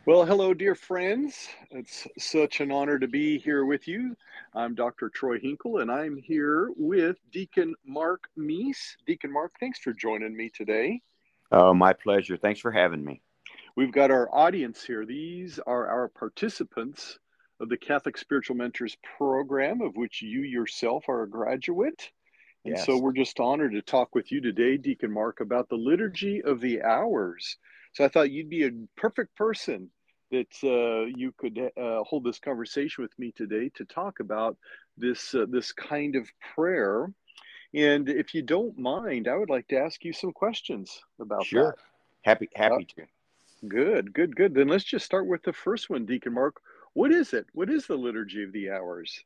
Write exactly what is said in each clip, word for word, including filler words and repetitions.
Well, hello, dear friends. It's such an honor to be here with you. I'm Doctor Troy Hinkle, and I'm here with Deacon Mark Meese. Deacon Mark, thanks for joining me today. Oh, my pleasure. Thanks for having me. We've got our audience here. These are our participants of the Catholic Spiritual Mentors program, of which you yourself are a graduate. And so Yes. we're just honored to talk with you today, Deacon Mark, about the Liturgy of the Hours. So I thought you'd be a perfect person that uh, you could uh, hold this conversation with me today to talk about this uh, this kind of prayer. And if you don't mind, I would like to ask you some questions about Sure. that. Happy Uh, happy to. good, good, good. Then let's just start with the first one, Deacon Mark. What is it? What is the Liturgy of the Hours?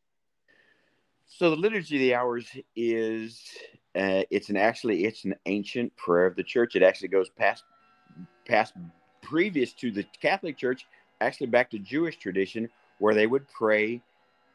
So the Liturgy of the Hours is uh, it's an actually it's an ancient prayer of the church. It actually goes past past previous to the Catholic Church, actually back to Jewish tradition where they would pray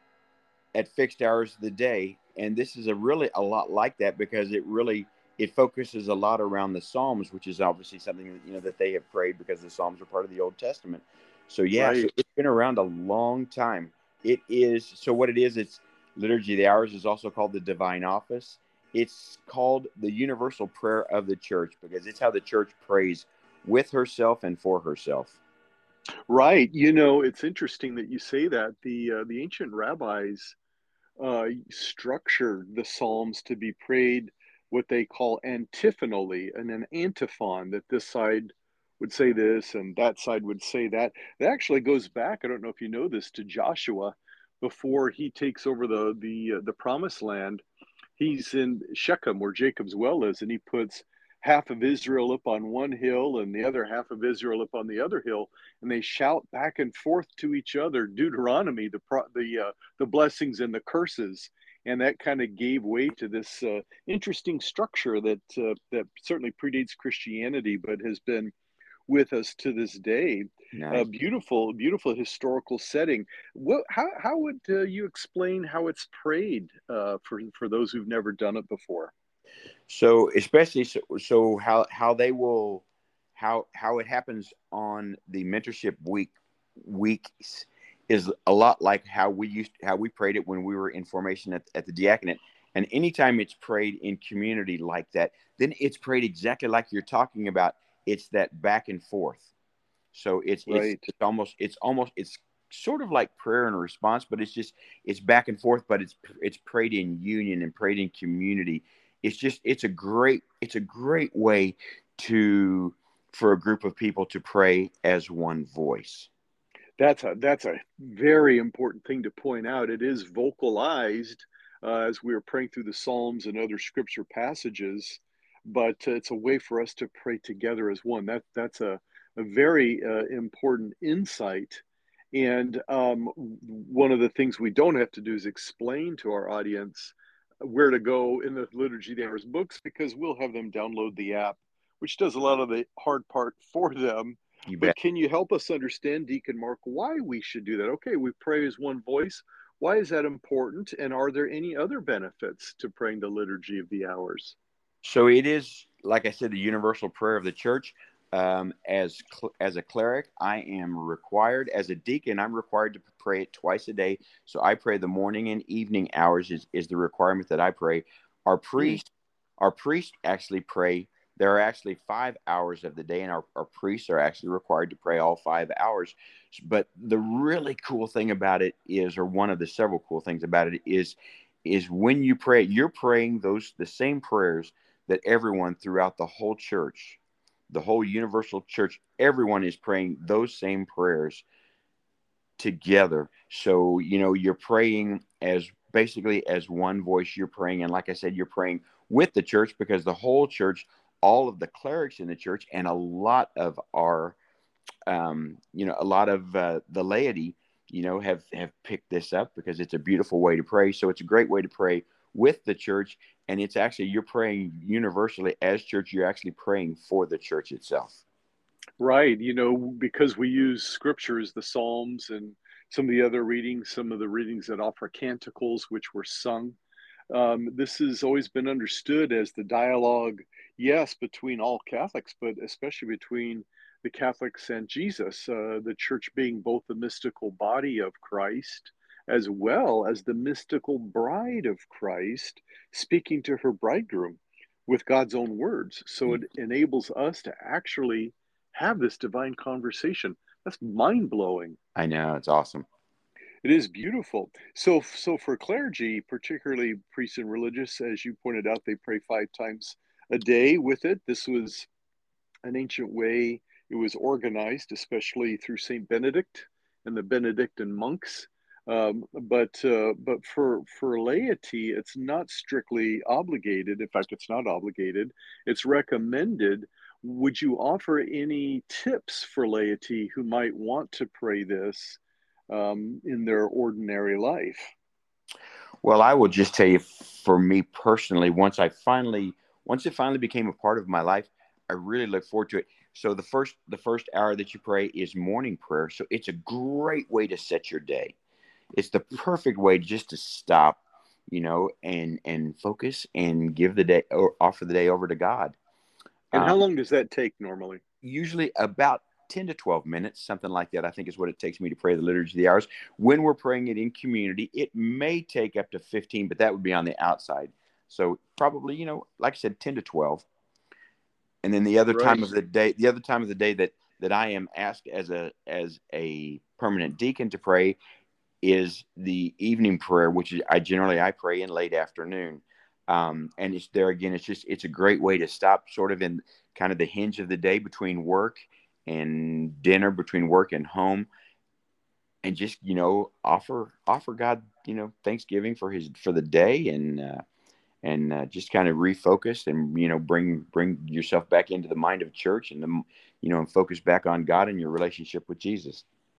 at fixed hours of the day. And this is a really a lot like that because it really it focuses a lot around the Psalms, which is obviously something that, you know that they have prayed because the Psalms are part of the Old Testament. So yeah, so Right. it's been around a long time. It is so what it is. It's Liturgy of the Hours is also called the Divine Office. It's called the universal prayer of the church because it's how the church prays with herself and for herself. Right. You know, it's interesting that you say that. The uh, the ancient rabbis uh, structured the Psalms to be prayed what they call antiphonally, and an antiphon, that this side would say this and that side would say that. It actually goes back, I don't know if you know this, to Joshua before he takes over the the uh, the promised land. He's in Shechem where Jacob's well is, and he puts half of Israel up on one hill and the other half of Israel up on the other hill, and they shout back and forth to each other Deuteronomy, the the uh, the blessings and the curses, and that kind of gave way to this uh, interesting structure that uh, that certainly predates Christianity, but has been with us to this day. A Nice. beautiful, beautiful historical setting. What, how, how would uh, you explain how it's prayed uh, for for those who've never done it before? So especially so, so how how they will how how it happens on the mentorship week weeks is a lot like how we used how we prayed it when we were in formation at, at the diaconate. And anytime it's prayed in community like that, then it's prayed exactly like you're talking about. It's that back and forth. So it's it's Right. it's almost it's almost it's sort of like prayer and response, but it's just it's back and forth, but it's it's prayed in union and prayed in community. It's just it's a great it's a great way to for a group of people to pray as one voice. That's a that's a very important thing to point out. It is vocalized uh, as we are praying through the Psalms and other scripture passages, but uh, it's a way for us to pray together as one. That that's a a very uh, important insight. And um, one of the things we don't have to do is explain to our audience where to go in the Liturgy of the Hours books, because we'll have them download the app, which does a lot of the hard part for them. You But bet. can you help us understand, Deacon Mark, why we should do that? Okay, we pray as one voice. Why is that important? And are there any other benefits to praying the Liturgy of the Hours? So it is, like I said, the universal prayer of the church. Um, as cl- as a cleric, I am required. As a deacon, I'm required to pray it twice a day. So I pray the morning and evening hours is, is the requirement that I pray. Our Hmm. priest, our priests actually pray. There are actually five hours of the day, and our, our priests are actually required to pray all five hours. But the really cool thing about it is, or one of the several cool things about it is, is when you pray, you're praying those the same prayers that everyone throughout the whole church, the whole universal church, everyone is praying those same prayers together. So, you know, you're praying as basically as one voice, you're praying. And like I said, you're praying with the church because the whole church, all of the clerics in the church, and a lot of our, um, you know, a lot of uh, the laity, you know, have have picked this up because it's a beautiful way to pray. So it's a great way to pray with the church, and it's actually you're praying universally as church. You're actually praying for the church itself. Right. You know, because we use scriptures, the Psalms, and some of the other readings, some of the readings that offer canticles, which were sung. Um, this has always been understood as the dialogue, yes, between all Catholics, but especially between the Catholics and Jesus, uh, the church being both the mystical body of Christ as well as the mystical bride of Christ, speaking to her bridegroom with God's own words. So it enables us to actually have this divine conversation. That's mind blowing. I know, it's awesome. It is beautiful. So, so for clergy, particularly priests and religious, as you pointed out, they pray five times a day with it. This was an ancient way it was organized, especially through Saint Benedict and the Benedictine monks. Um, but uh, but for for laity, it's not strictly obligated. In fact, it's not obligated. It's recommended. Would you offer any tips for laity who might want to pray this um, in their ordinary life? Well, I will just tell you, for me personally, once I finally, once it finally became a part of my life, I really look forward to it. So the first, the first hour that you pray is morning prayer. So it's a great way to set your day. It's the perfect way just to stop, you know, and and focus and give the day or offer the day over to God. And how Um, long does that take normally? Usually about ten to twelve minutes, something like that, I think is what it takes me to pray the Liturgy of the Hours. When we're praying it in community, it may take up to fifteen, but that would be on the outside. So probably, you know, like I said, ten to twelve. And then the other time Right. of the day, the other time of the day that, that I am asked as a, as a permanent deacon to pray is the evening prayer, which is, I generally, I pray in late afternoon. Um, and it's there again, it's just, it's a great way to stop sort of in kind of the hinge of the day between work and dinner, between work and home, and just, you know, offer, offer God, you know, thanksgiving for his, for the day, and, uh, and uh, just kind of refocus and, you know, bring, bring yourself back into the mind of church, and the, you know, and focus back on God and your relationship with Jesus.